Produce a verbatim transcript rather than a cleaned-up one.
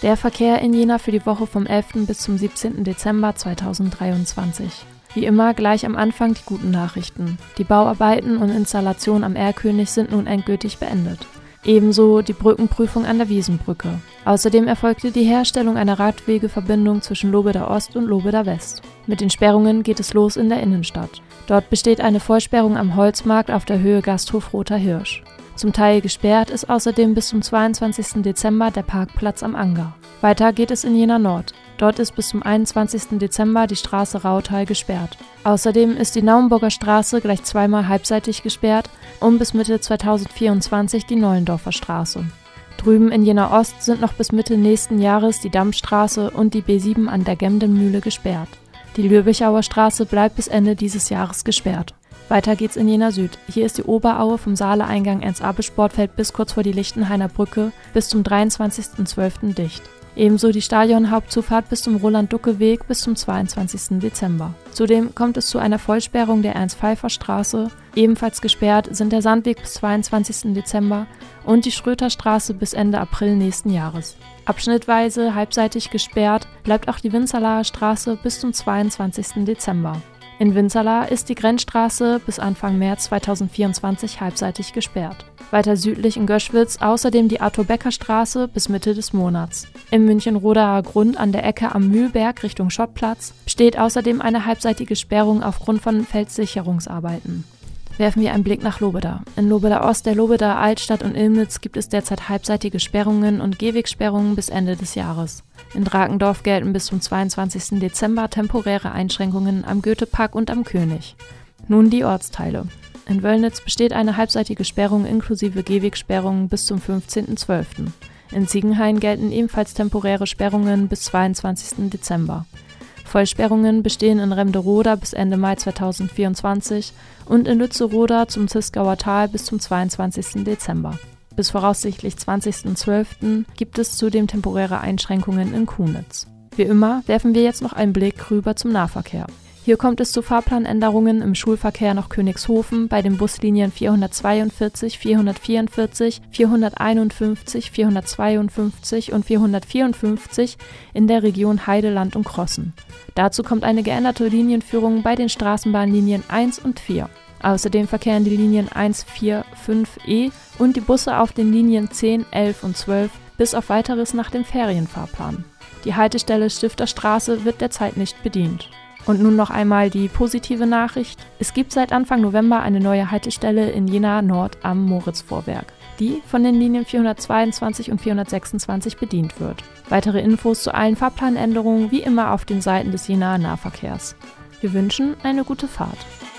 Der Verkehr in Jena für die Woche vom elften bis zum siebzehnten Dezember zweitausenddreiundzwanzig. Wie immer gleich am Anfang die guten Nachrichten. Die Bauarbeiten und Installationen am Erlkönig sind nun endgültig beendet. Ebenso die Brückenprüfung an der Wiesenbrücke. Außerdem erfolgte die Herstellung einer Radwegeverbindung zwischen Lobeda Ost und Lobeda West. Mit den Sperrungen geht es los in der Innenstadt. Dort besteht eine Vollsperrung am Holzmarkt auf der Höhe Gasthof Roter Hirsch. Zum Teil gesperrt ist außerdem bis zum zweiundzwanzigsten Dezember der Parkplatz am Anger. Weiter geht es in Jena Nord. Dort ist bis zum einundzwanzigsten Dezember die Straße Rautal gesperrt. Außerdem ist die Naumburger Straße gleich zweimal halbseitig gesperrt und bis Mitte zweitausendvierundzwanzig die Neulendorfer Straße. Drüben in Jena Ost sind noch bis Mitte nächsten Jahres die Dammstraße und die B sieben an der Gemdenmühle gesperrt. Die Lürbichauer Straße bleibt bis Ende dieses Jahres gesperrt. Weiter geht's in Jena Süd. Hier ist die Oberaue vom Saale-Eingang Ernst-Abbe-Sportfeld bis kurz vor die Lichtenhainer Brücke bis zum dreiundzwanzigsten zwölften dicht. Ebenso die Stadion-Hauptzufahrt bis zum Roland-Ducke-Weg bis zum zweiundzwanzigsten Dezember. Zudem kommt es zu einer Vollsperrung der Ernst-Pfeiffer-Straße. Ebenfalls gesperrt sind der Sandweg bis zweiundzwanzigsten Dezember und die Schröter-Straße bis Ende April nächsten Jahres. Abschnittweise halbseitig gesperrt bleibt auch die Winzerlaher Straße bis zum zweiundzwanzigsten Dezember. In Winzerla ist die Grenzstraße bis Anfang März zweitausendvierundzwanzig halbseitig gesperrt. Weiter südlich in Göschwitz außerdem die Arthur-Becker-Straße bis Mitte des Monats. Im München-Rodaer Grund an der Ecke am Mühlberg Richtung Schottplatz besteht außerdem eine halbseitige Sperrung aufgrund von Felssicherungsarbeiten. Werfen wir einen Blick nach Lobeda. In Lobeda Ost, der Lobedaer Altstadt und Illnitz gibt es derzeit halbseitige Sperrungen und Gehwegsperrungen bis Ende des Jahres. In Drakendorf gelten bis zum zweiundzwanzigsten Dezember temporäre Einschränkungen am Goethepark und am König. Nun die Ortsteile. In Wöllnitz besteht eine halbseitige Sperrung inklusive Gehwegsperrungen bis zum fünfzehnten zwölften In Ziegenhain gelten ebenfalls temporäre Sperrungen bis zweiundzwanzigsten Dezember. Vollsperrungen bestehen in Remderoda bis Ende Mai zweitausendvierundzwanzig und in Lützeroda zum Zisgauer Tal bis zum zweiundzwanzigsten Dezember. Bis voraussichtlich zwanzigsten zwölften gibt es zudem temporäre Einschränkungen in Kunitz. Wie immer werfen wir jetzt noch einen Blick rüber zum Nahverkehr. Hier kommt es zu Fahrplanänderungen im Schulverkehr nach Königshofen bei den Buslinien vierhundertzweiundvierzig, vierhundertvierundvierzig, vierhunderteinundfünfzig, vierhundertzweiundfünfzig und vierhundertvierundfünfzig in der Region Heide, Land und Crossen. Dazu kommt eine geänderte Linienführung bei den Straßenbahnlinien eins und vier. Außerdem verkehren die Linien eins, vier, fünf E und die Busse auf den Linien zehn, elf und zwölf bis auf Weiteres nach dem Ferienfahrplan. Die Haltestelle Stifterstraße wird derzeit nicht bedient. Und nun noch einmal die positive Nachricht. Es gibt seit Anfang November eine neue Haltestelle in Jena Nord am Moritzvorwerk, die von den Linien vierhundertzweiundzwanzig und vierhundertsechsundzwanzig bedient wird. Weitere Infos zu allen Fahrplanänderungen wie immer auf den Seiten des Jenaer Nahverkehrs. Wir wünschen eine gute Fahrt.